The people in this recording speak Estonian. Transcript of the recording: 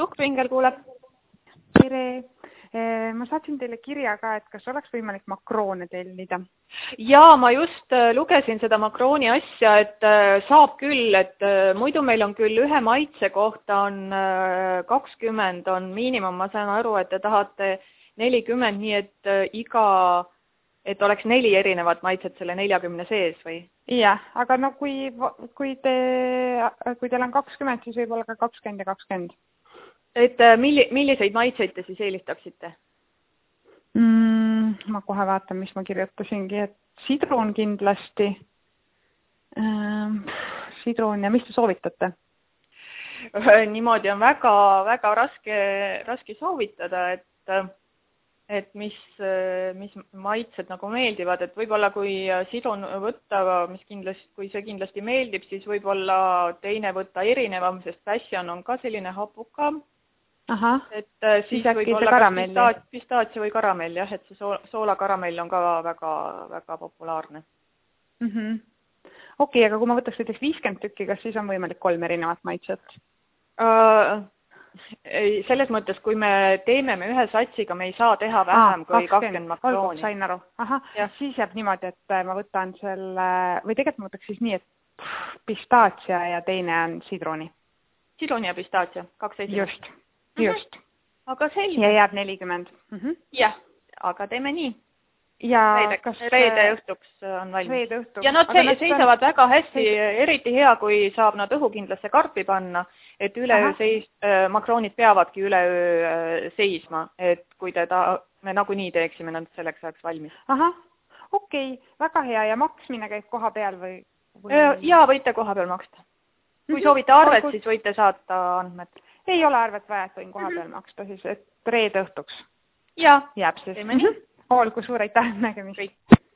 Tuhkpingel kuuleb. Tere! Ma saatsin teile kirja ka, et kas oleks võimalik makroone tellida? Jaa, ma just lugesin seda makrooni asja, et saab küll, et muidu meil on küll ühe maitse kohta on 20 on miinimum, ma saan aru, et te tahate 40, nii et oleks 4 erinevat maitset selle 40 sees või? Jah, aga no kui teil on 20, siis võib olla ka 20 ja 20. Et milliseid maitseid te siis eelistaksite? Ma kohe vaatan, mis ma kirjutasingi, et sidrun kindlasti. Sidrun ja mis te soovitate? Niimoodi on väga, väga raske soovitada, et mis maitsed nagu meeldivad, et võib-olla kui sidrun võtta, kui see kindlasti meeldib, siis võib-olla teine võtta erinevam, sest passion on ka selline hapukam. Aha, et siis võib olla pistaatsia või karamell, jah, et see soolakaramell on ka väga, väga populaarne. Okei, aga kui ma võtaks näiteks 50 tükki, kas siis on võimalik 3 erinevat maitset? Selles mõttes, kui me teeme ühe satsiga, me ei saa teha vähem kui 20 makrooni. Sain aru. Aha, siis jääb niimoodi, et ma võtan selle, või tegelikult ma võtaks siis nii, et pistaatsia ja teine on sidruni. Sidruni ja pistaatsia, 2 esimest. Just. Aga selline. Ja jääb 40. Jah, aga teeme nii. Ja reede õhtuks on valmis. Reede õhtuks. Ja nad seisavad väga hästi, eriti hea, kui saab nad õhukindlasse karpi panna, et makroonid peavadki üleöö seisma, et kui me nagunii teeksime, nad selleks ajaks valmis. Aha, okei, väga hea. Ja maksmine käib koha peal või? Jaa, võite koha peal maksta. Kui soovite arvet, siis võite saata andmed. Ei ole arvet vaja, et võin koha peal maksta, siis et reede õhtuks. Jaa, jääb siis. teeme nii. Olgu, suur aitäh, nägemist.